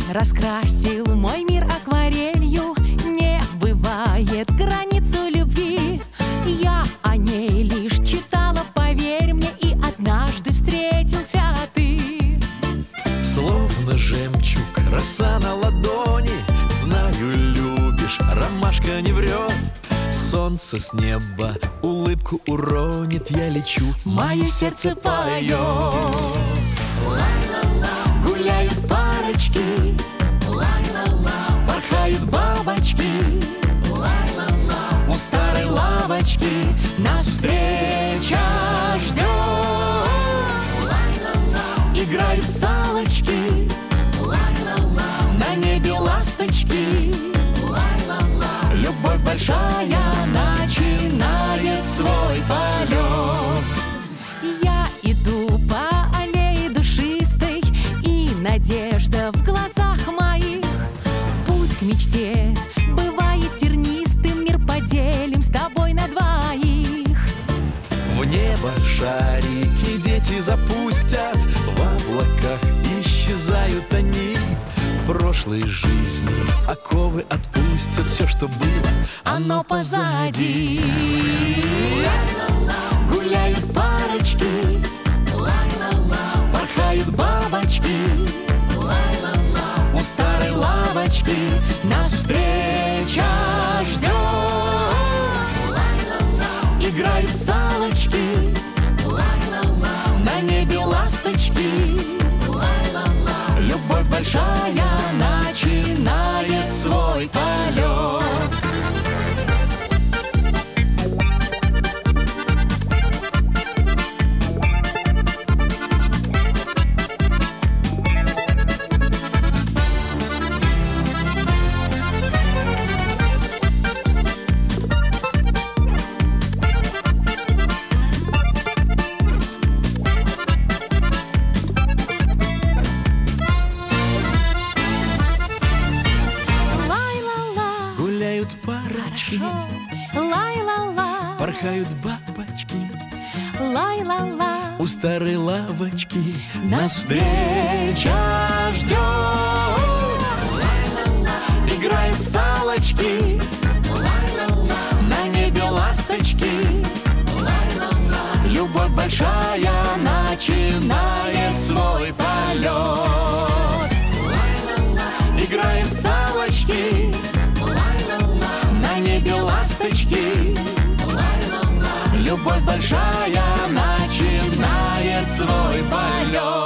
раскрасил мой мир акварелью. Не бывает границу любви, я о ней лишь читала, поверь мне, и однажды встретился ты. Словно жемчуг, роса на ладони, знаю, любишь, ромашка не врет. Солнце с неба улыбку уронит, я лечу, Мое сердце поет. Гуляют парочки, порхают бабочки, у старой лавочки нас встреча ждет. Играют салочки, на небе ласточки. Любовь большая начинает свой полет. Я иду по аллее душистой, и надежда в глазах моих. Путь к мечте бывает тернистым, мир поделим с тобой на двоих. в небо шарики дети запустят, в облаках исчезают они. Прошлой жизни оковы отпустят, все, что было, Оно позади. Гуляют парочки, порхают бабочки, у старой лавочки нас встреча ждет. Играют салочки, на небе ласточки. Любовь большая начинает свой полет. парочки, лай-ла-ла, порхают бабочки, лай-ла-ла, у старой лавочки нас встреча ждет. Играют салочки, на небе ласточки. Любовь большая начинает свой полет. Играют салочки, на небе ласточки. Любовь большая начинает свой полет.